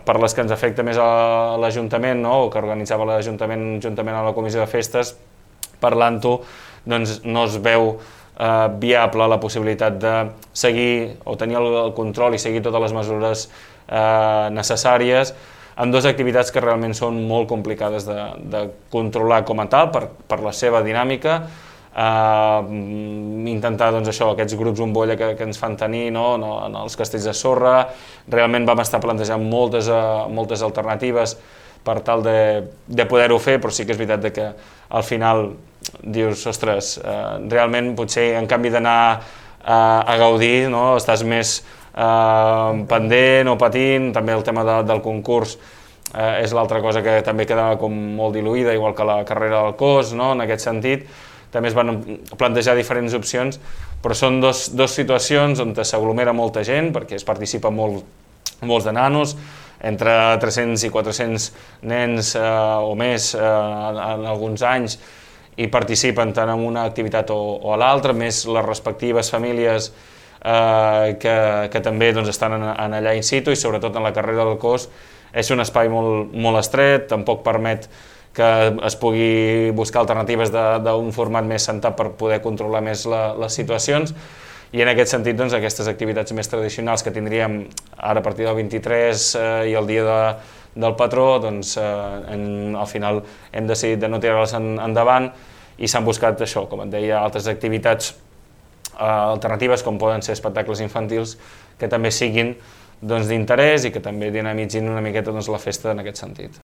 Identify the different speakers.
Speaker 1: per les que ens afecta més a l'Ajuntament, no? O que organitzava l'Ajuntament juntament amb la Comissió de Festes, parlant-ho, doncs no es veu viable la possibilitat de seguir o tenir el control i seguir totes les mesures necessàries en dues activitats que realment són molt complicades de controlar com a tal per la seva dinàmica, intentar doncs, això, aquests grups bombolla que ens fan tenir, no? En els castells de sorra. Realment vam estar plantejant moltes alternatives per tal de poder-ho fer, però sí que és veritat que al final dius, ostres, realment potser en canvi d'anar a gaudir, no? Estàs més pendent o patint. També el tema del concurs és l'altra cosa que també quedava com molt diluïda, igual que la carrera del cos, no? En aquest sentit també es van plantejar diferents opcions, però són dos situacions on s'aglomera molta gent, perquè es participa molts de nanos, entre 300 i 400 nens o més en alguns anys, i participen tant en una activitat o a l'altra, més les respectives famílies que també doncs, estan allà in situ, i sobretot en la carrera del cos és un espai molt estret, tampoc permet que es pugui buscar alternatives d'un format més centrat per poder controlar més les situacions, i en aquest sentit doncs, aquestes activitats més tradicionals que tindríem ara a partir del 23 i el dia del patró, doncs al final hem decidit de no tirar-les endavant, i s'han buscat això, com et deia, altres activitats alternatives com poden ser espectacles infantils que també siguin d'interès i que també dinamitzin una miqueta la festa en aquest sentit.